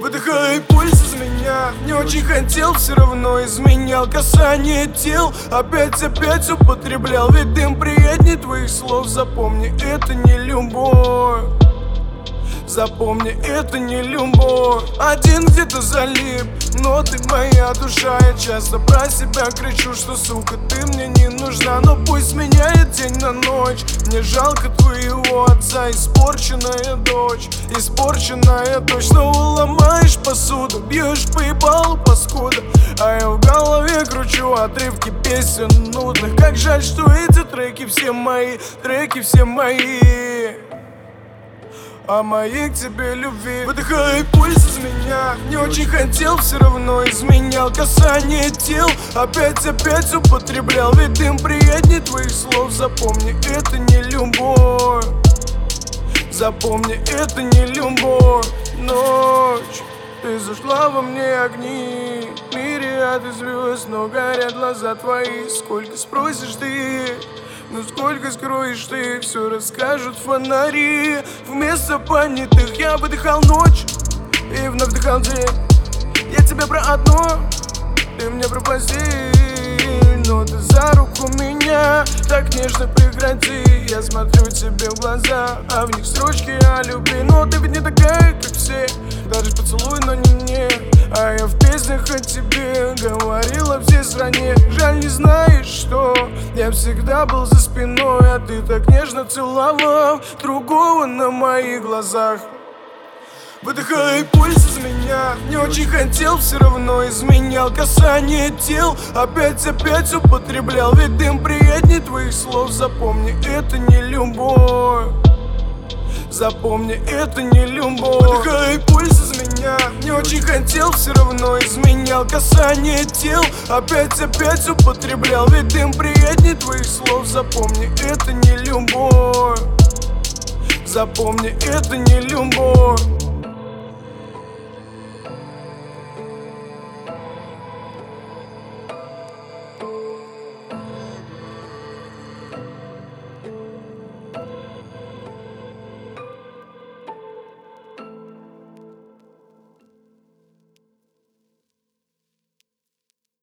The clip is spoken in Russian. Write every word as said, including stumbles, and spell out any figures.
Выдыхай пульс из меня. Не очень хотел, все равно изменял. Касание тел, опять-опять употреблял. Ведь дым приятней твоих слов. Запомни, это не любовь. Запомни, это не любовь. Один где-то залип, но ты моя душа. Я часто про себя кричу, что, сука, ты мне не нужна. Но пусть меняет день на ночь. Мне жалко твоего отца. Испорченная дочь, испорченная дочь. Снова ломаешь посуду, бьешь по ебалу, паскуда. А я в голове кручу отрывки песен нудных. Как жаль, что эти треки все мои, треки все мои. А моей к тебе любви. Выдыхай пульс из меня. Не очень хотел, все равно изменял. Касание тел, опять-опять употреблял. Ведь дым приятней твоих слов. Запомни, это не любовь. Запомни, это не любовь. Ночь, ты зажгла во мне огни. Мириады звезд, но горят глаза твои. Сколько спросишь ты, ну сколько скроешь ты, все расскажут фонари. Вместо понятых я выдыхал ночь и вновь вдыхал день. Я тебе про одно, ты мне про постель. Но ты за руку меня так нежно прекрати. Я смотрю тебе в глаза, а в них строчки о любви. Но ты ведь не такая, как все. Даже поцелуй, но не мне. А я в песнях о тебе говорила всей стране. Жаль, не знаешь, что я всегда был за спиной, а ты так нежно целовал другого на моих глазах. Выдыхай пульс из меня. Не очень хотел, все равно изменял. Касание тел, опять-опять употреблял. Ведь дым приятней твоих слов. Запомни, это не любовь. Запомни, это не любовь. Выдыхай пульс из меня. Не очень хотел, все равно изменял. Касание тел, опять-опять употреблял. Ведь дым приятней твоих слов. Запомни, это не любовь. Запомни, это не любовь.